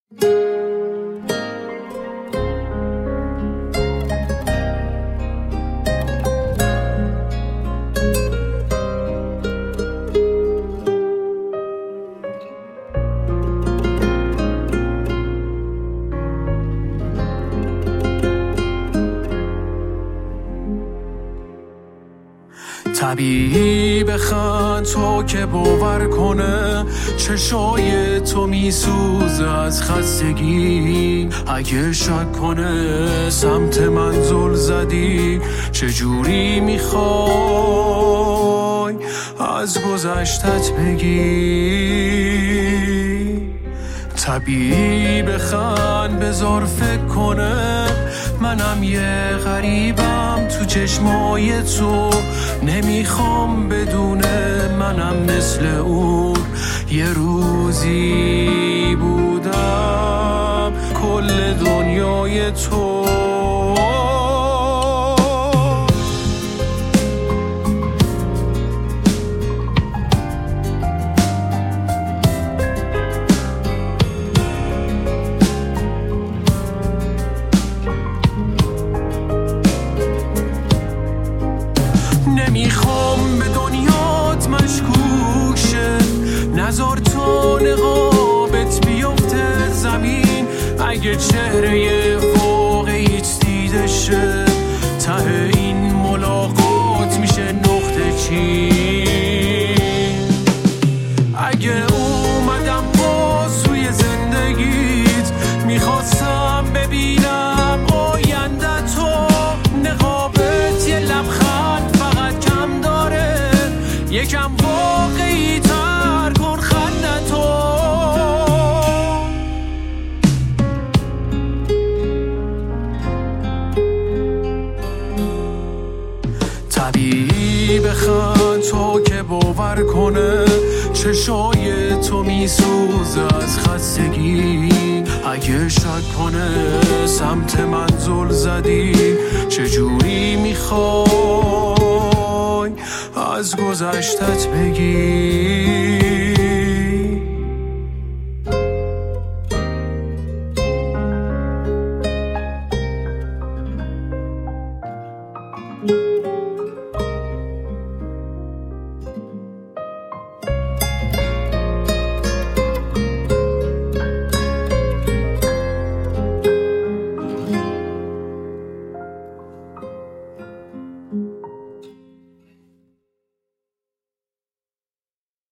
طبیعی بخند تو که باور کنه چشای تو میسوزه از خستگی. اگه شک کنه سمت منزل زدی چجوری میخوای از گذشتت بگی. طبیعی بخند بذار فکر کنه منم یه غریبم تو چشمای تو. نمیخوام بدونه منم مثل اون یه روزی بودم کل دنیای تو. نمیخوام به دنیات مشکوک شه نذار تو نقابت بیفته زمین. اگه چهره واقعیت دیده شه ته این ملاقات میشه نقطه چین. اگه اومدم باز توی زندگیت میخواستم ببینم آینده تو. نقابت یه لبخند فقط کم داره یکم واقعی تر کن خنده تو. طبیعی بخند تو که باور کنه چشای تو میسوزه از خستگی. اگه شک کنه سمت منزل زدی چجوری میخوای از گذشتت بگی.